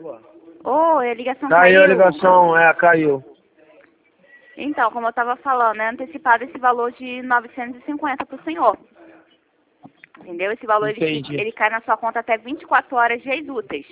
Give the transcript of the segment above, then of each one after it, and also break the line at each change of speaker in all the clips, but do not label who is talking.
Oi, a ligação
Caiu a
caiu.
ligação, caiu.
Então, como eu estava falando, é antecipado esse valor de 950 para o senhor. Entendeu? Esse valor
Entendi.
ele cai na sua conta até 24 horas de úteis.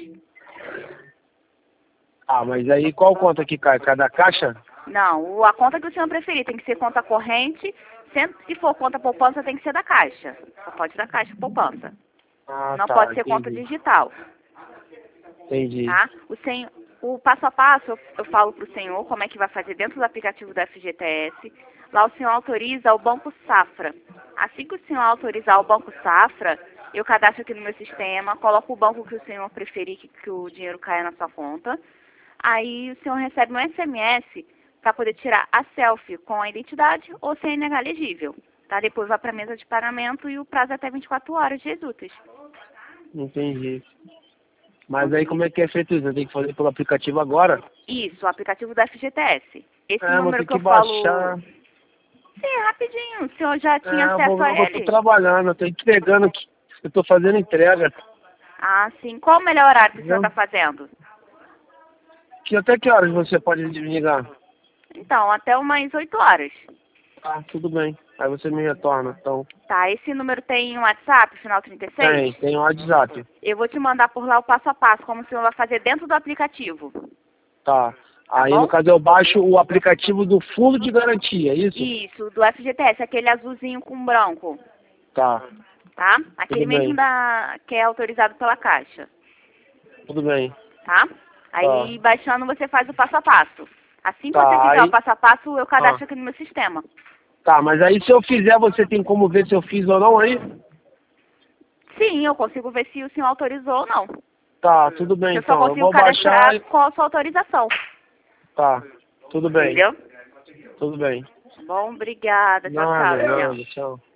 Ah, mas aí qual conta que cai? Cai da caixa?
Não, a conta que o senhor preferir tem que ser conta corrente. Se for conta poupança, tem que ser da caixa. Só pode da caixa poupança.
Ah,
Não
tá,
pode ser conta
entendi.
digital.
Entendi.
Tá? O passo a passo eu falo para o senhor como é que vai fazer dentro do aplicativo do FGTS. Lá o senhor autoriza o Banco Safra. Assim que o senhor autorizar o Banco Safra, eu cadastro aqui no meu sistema, coloco o banco que o senhor preferir que o dinheiro caia na sua conta. Aí o senhor recebe um SMS para poder tirar a selfie com a identidade ou CNH legível. Tá? Depois vai para a mesa de pagamento e o prazo é até 24 horas de úteis.
Entendi. Mas aí como é que é feito isso? Eu tenho que fazer pelo aplicativo agora?
Isso, o aplicativo do FGTS. Esse
Vou
número
ter
que
que
eu falo...
baixar.
Sim, rapidinho. O senhor já tinha acesso a
Eu tô
ele?
trabalhando, eu tô entregando aqui. Eu tô fazendo entrega.
Ah, sim. Qual o melhor horário que o senhor
Entendeu?
está fazendo?
Até que horas você pode me ligar?
Então, até umas 8 horas.
Ah, tudo bem. Aí você me retorna, então.
Tá, esse número tem um WhatsApp, final 36?
Tem um WhatsApp.
Eu vou te mandar por lá o passo a passo, como o senhor vai fazer dentro do aplicativo.
Tá.
Tá
Aí,
bom?
no caso, eu baixo o aplicativo do fundo de garantia, é isso?
Isso, do FGTS, aquele azulzinho com branco,
Tá.
tá? Aquele
Tudo
mesmo
bem.
que é autorizado pela Caixa,
Tudo bem.
tá?
Tá.
Aí, baixando, você faz o passo a passo. Assim que você
Tá,
fizer o
aí...
passo a passo, eu
Ah.
cadastro aqui no meu sistema.
Tá, mas aí se eu fizer, você tem como ver se eu fiz ou não aí?
Sim, eu consigo ver se o senhor autorizou ou não.
Tá, tudo bem
Eu só
então. Eu
consigo
vou baixar
cadastrar
e...
com a sua autorização.
Tá, tudo bem.
Entendeu?
Tudo bem.
Tá bom, obrigada. Tchau, tchau,
Nada,
senhor.
nada, tchau.